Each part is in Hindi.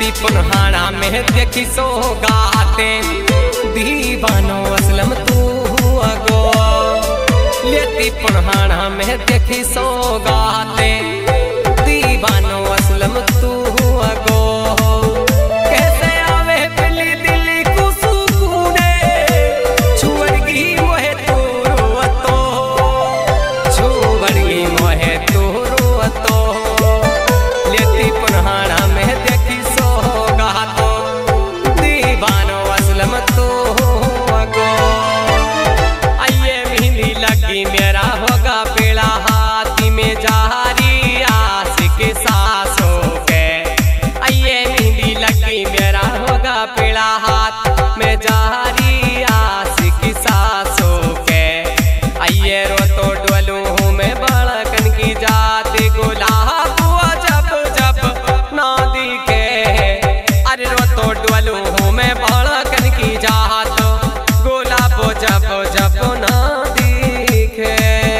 लेती पुनहाना में देखी सौगाते दीवानो असलम तू अगो लेती पुनहाना में देखी सौगाते दीवानो असलम तू अगो कैसे आवे बिल्ली दिल्ली को सुकूने छुवड़गी मोहे तू रोतो छुवड़गी मोहे तू रोतो लेती पुनहाना में देखी सौगातो दीवानो असलम तू अगो आइए मेहंदी लगी मेरा होगा पेड़ा हाथी में जारी आशिक सासों के आइए मेहंदी लगी मेरा होगा पेड़ा हाथ में जारी आशिक सासों के आइए रो तो डोलू हूँ मैं बड़कन की जाति गुलाब जब जब ना दिखे अरे रो तो डोलू हूँ मैं बड़कन की जात गुलाब जब जब ना दिखे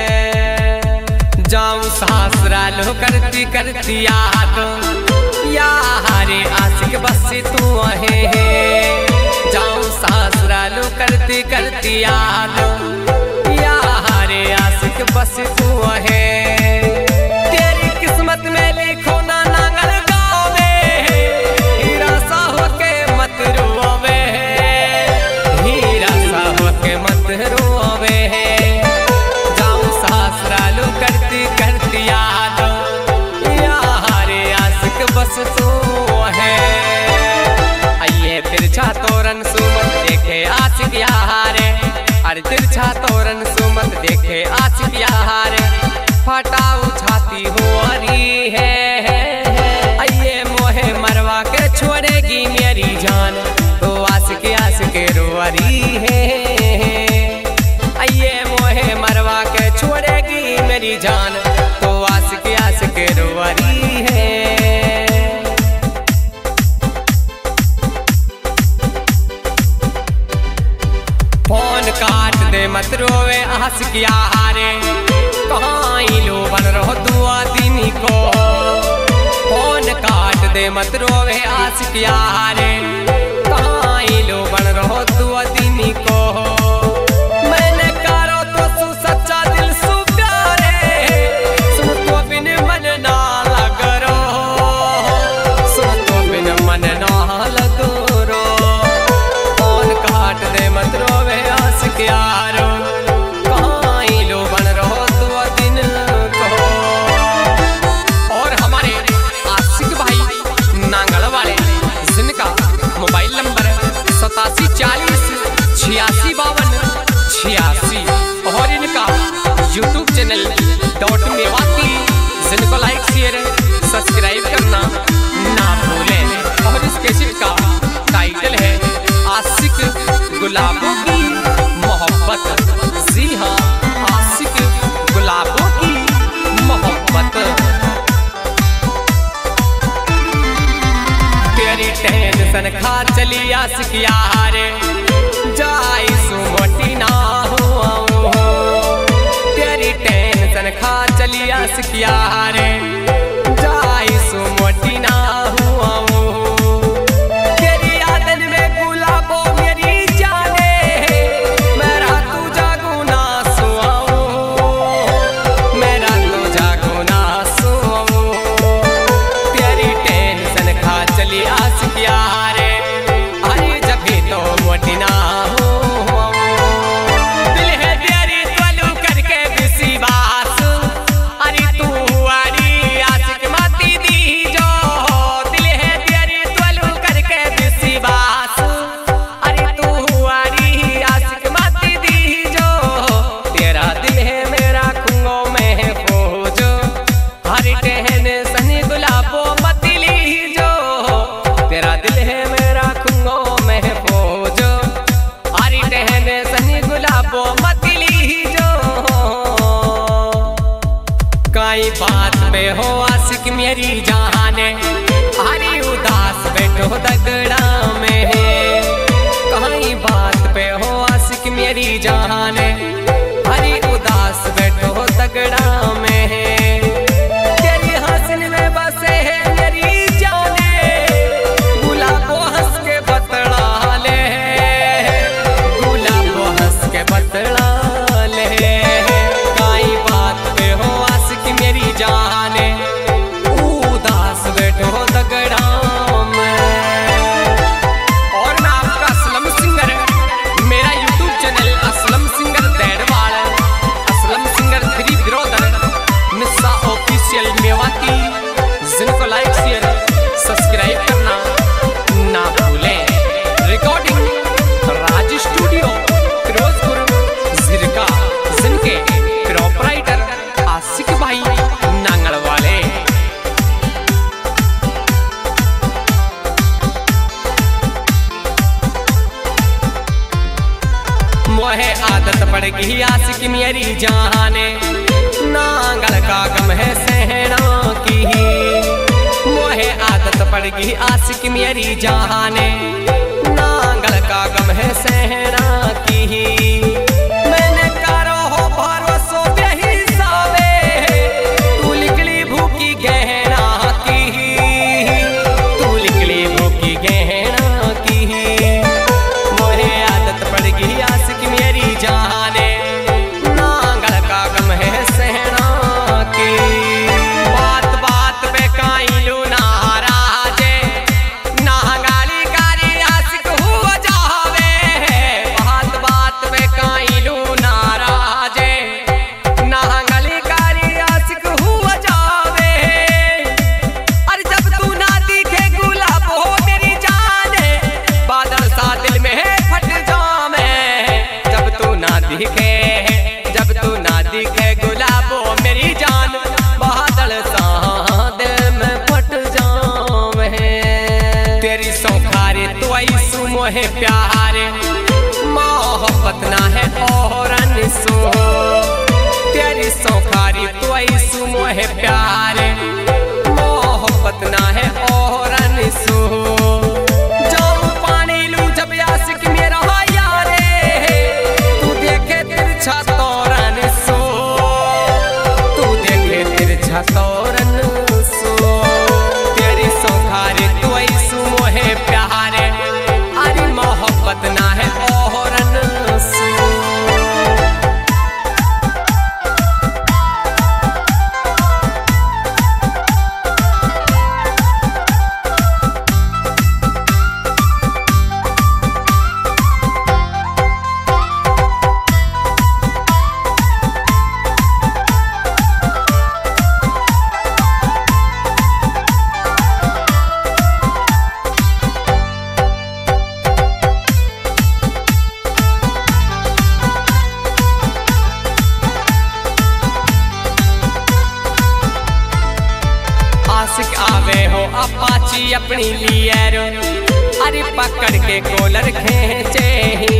जाऊं ससुराल करती करती याद यारे आशिक बस तू है जाऊं ससुराल करती करती याद यारे आशिक बस तू है तेरी किस्मत में लिखो ना नांगल गाँव में हीरा सा होके मत रोवे हीरा सा होके मत रोवे जाऊं ससुराल करती करती याद यारे आशिक बस तू है आइए तिरछा तोरन सुमत देखे आशिक यारे अरे तिरछा तोरन सुमत देखे आशिक यारे फटाऊ छाती हुआरी है आइए मोहे मरवा के छोड़ेगी मेरी जान तो आशिक आशिक रोअरी है आइए मोहे मरवा के छोड़ेगी मेरी जान तो आशिक आशिक रोअरी है फोन काट दे मत रोवे आशिक यारे कहाँ लो बन रहो दुआ दिन को फोन काट दे मत रोवे आशिक यारे कहाँ लो बन रहो दुआ दिन को मैंने करो तो सु सच्चा दिल सु प्यारे सुन तो बिन मन ना लग रो सुन तो बिन मन ना लग रो फोन काट दे मत रोवे आशिक यारो कहाँ लो बन रहो दुआ दिन को और हमारे आशिक भाई नांगल वाले जिनका मोबाइल नंबर 8740865286 और इनका यूट्यूब चैनल .मेवाती जिनको लाइक शेयर सब्सक्राइब करना ना भूलें और इस कैसेट का टाइटल है आशिक गुलाबों की मोहब्बत जी हाँ आशिक गुलाबों की मोहब्बत तेरी टेंशन खा चली आशिक यारे जाई सुमटी ना हुआ तेरी टेंशन खा चली आशिक यारे जाई सुमटी ना हुआ तेरी आदन में गुलाबो मेरी जाने मेरा तू जागू ना सुआऊं मेरा तू जागू ना सुआऊं तेरी टेंशन खा चली आशिक यारे अरे जब भी तो मोटी ना हो दिल है तेरी त्वलू करके विश्वास अरे तू हुआरी आशिक माती दी जो दिल है तेरी त्वलू करके विश्वास अरे तू हुआरी आशिक माती दी जो तेरा दिल है मेरा खुंगो में फौज हर टहन सनी गुलाबो मती ली जो तेरा दिल है मेरा खुंगो में फौज हरी टहन सनी गुलाबो मती ली जो काई बात पे हो आशिक मेरी जाने हरी उदास बैठो दगड़ा में कहीं बात पे हो आशिक मेरी जाने हरी उदास बैठो दगड़ा में तेरी हसन में बसे है मेरी जाने पड़ गई आशिक मेरी जाने, नांगल का गम है सहना की, मोहे आदत पड़ गई आशिक मेरी जाने, नांगल का गम है सहना की। मैंने करो हो भरोसो बेहिसाबे, तू निकली भूखी गहना की, तू निकली भूखी गहना की, मोहे आदत पड़ गई आशिक मेरी जाने, नांगल का गम है सहना की। बात बात पे काइलू नाराजे, नांगाली कारी आशिक हुआ जावे, बात बात पे काइलू नाराजे, नांगाली कारी आशिक हुआ जावे। अरे जब तू ना दिखे गुलाब हो मेरी जाने, बादल सा दिल में फट जावे, जब तू ना दिखे, जब तू ना दिखे गुलाब हो मेरी जान, बादल सा दिल में फट जावे। तेरी सौखारे तू ऐसू मोहे प्यारे, मोहब्बत ना है और अनसो, तेरी सौखारी तू ऐसू मोहे प्यारे, मोहब्बत ना है और अनसो। जाऊं पानी लू जब आशिक मेरा यारे, तू देखे तिरछा तोरन सो, तू देखे तिरछा तोरन सो, तेरी सौखारी तू ऐसू मोहे प्यारे, अरे मोहब्बत ना है और अनसो। आशिक आवे हो अपाची अपनी लियर, अरे पकड़ के कॉलर खींचे ही,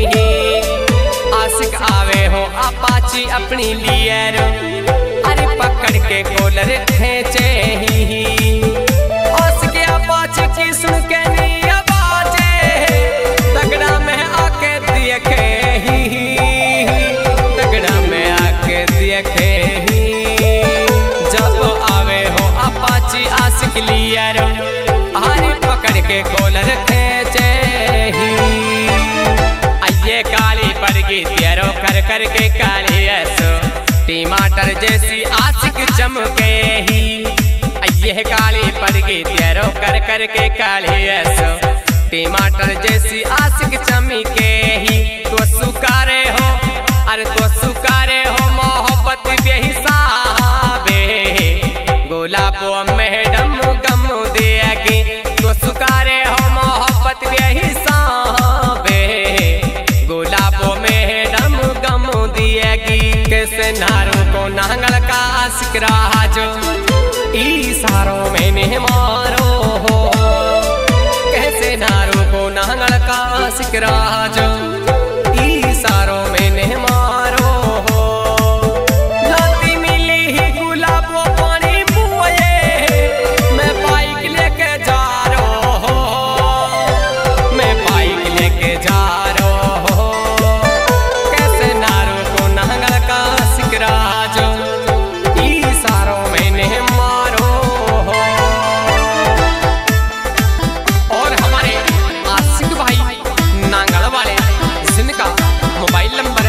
आशिक आवे हो अपाची अपनी लियर, अरे पकड़ के कॉलर खींचे ही। आशिक अपाची की सुन के नी आवाजे, तगड़ा में आके देखे ही, तगड़ा में आके देखे ही, जब आवे हो अपाची आशिक लियर, हरी पकड़ के कॉलर खींचे ही। आइए काली पड़ गई तेरो कर कर के काली ऐसो, टमाटर जैसी आशिक चमके ही। आइए काली पड़ गई तेरो कर कर के काली ऐसो, टमाटर जैसी आशिक चमके ही। तो सुकारे हो, अरे तो सुकारे हो मोहब्बत बेहिसाबे, गुलाबो मैडम गम देगी, तो सुकारे हो मोहब्बत बेहिसाबे, गुलाबो मैडम गम देगी। कैसे नारों को नांगल का आशिक राजो, इशारों में नहीं मारो हो, कैसे नारों को नांगल का आशिक राजो, इशारों में नहीं मारो हो। राती मिली ही गुलाबो पानी पुए, मैं बाइक लेके जा रहा हो, मैं बाइक लेके जा रहा हो, कैसे नारों को नांगल का आशिक राजो, इशारों में नहीं मारो हो। और हमारे आशिक भाई नांगल वाले, जिनका मोबाइल नंबर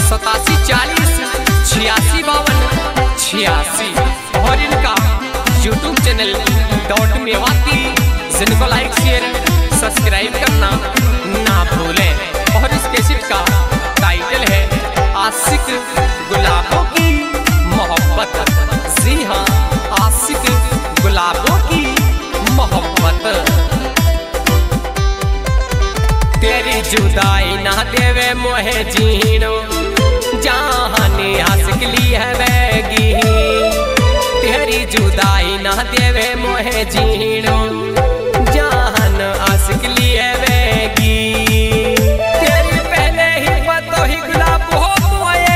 8740865286, और इनका यूट्यूब चैनल .मेवाती, जिनको लाइक शेयर सब्सक्राइब करना ना भूलें। और इस कैसेट का टाइटल है आशिक गुलाबों की मोहब्बत। जी हाँ, आशिक गुलाबों की मोहब्बत। तेरी जुदाई ना देवे मोहे जीनो, जानी आशिक ली है बैगी, तेरी जुदाई ना देवे मोहे जीनो, जान आशिक ली है बैगी। तेरी पहले ही पतो ही गुलाब हो मोए,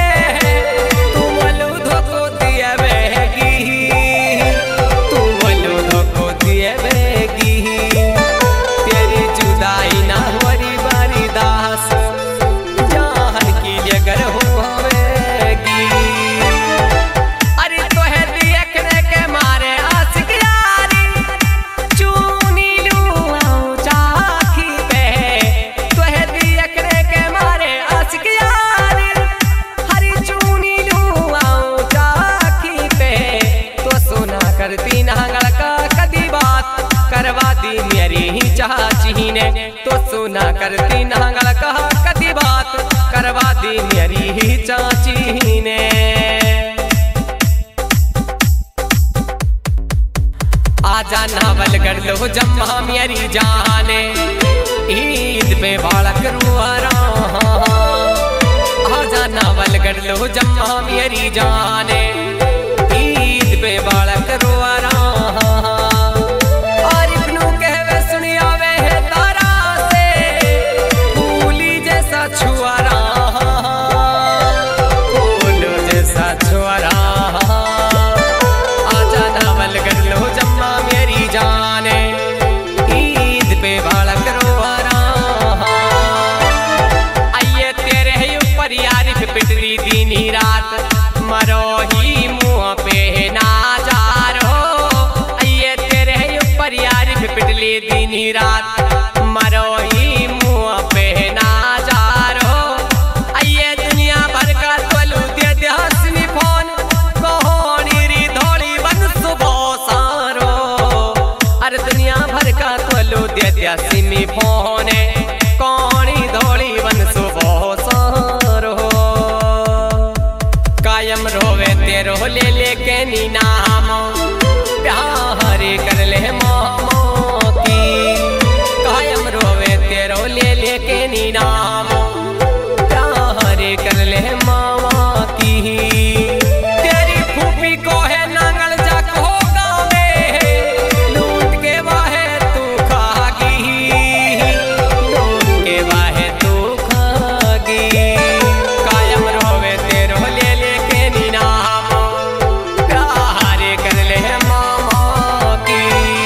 करती नांगल का कदी बात करवा दी मेरी चाची ने। तो सुना करती नांगल का कदी बात करवा दी मेरी चाची ने। आजा नावल कर लो जम्मा मेरी जाने ईद पे बालक रुआरा। आजा नावल कर लो जम्मा मेरी जाने ईद पे बालक रुआरा। और इब्नू कहवे सुनिया वे है तारा से फूली जैसा छुआरा, फूल जैसा छुआरा। आजा नावल कर लो जम्मा मेरी जाने ईद पे बालक रुआरा। आइए तेरे ऊपर यारिफ पिटरी दीनी रात मरो ही मुँह पे नाजारो। आइए तेरे ऊपर यारिफ पिटली दीनी रात मरो ही मुँह पे नाजारो। आइए दुनिया भर का तोलू दे दे हंसनी फोन कहोनी री धोली बन सुबह सारो। अरे दुनिया भर का तोलू दे दे हंसनी फोन कौनी धोली बन सुबह सारो। कायम रोवे तेरो ले लेके नी नाम प्यार कर ले मामो की। कायम रोवे तेरो ले लेके नी नाम प्यार कर ले मामा की। तेरी फूफी को है नांगल जाक हो गावे लूट के वाहे तू खागी, लूट के वाहे तू खागी। कायम रोवे तेरो ले लेके नी नाम प्यार कर ले मामा की।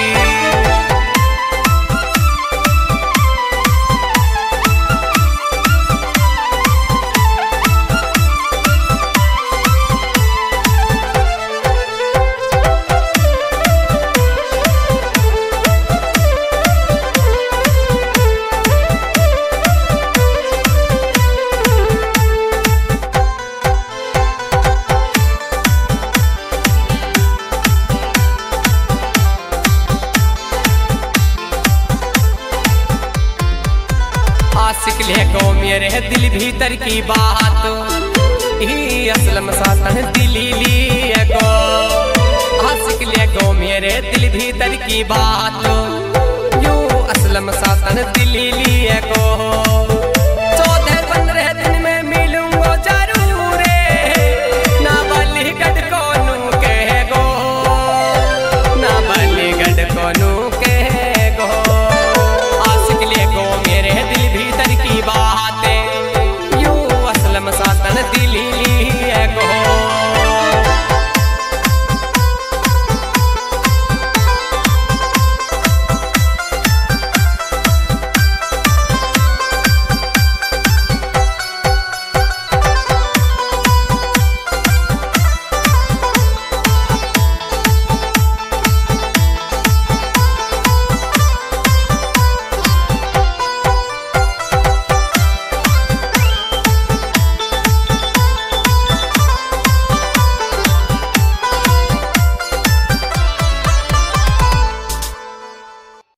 आशिक ले गो मेरे दिल भीतर की बात ही असलम सातन दिली लिए गो। आशिक ले गो मेरे दिल भीतर की बात यूं असलम सातन दिली लिए गो।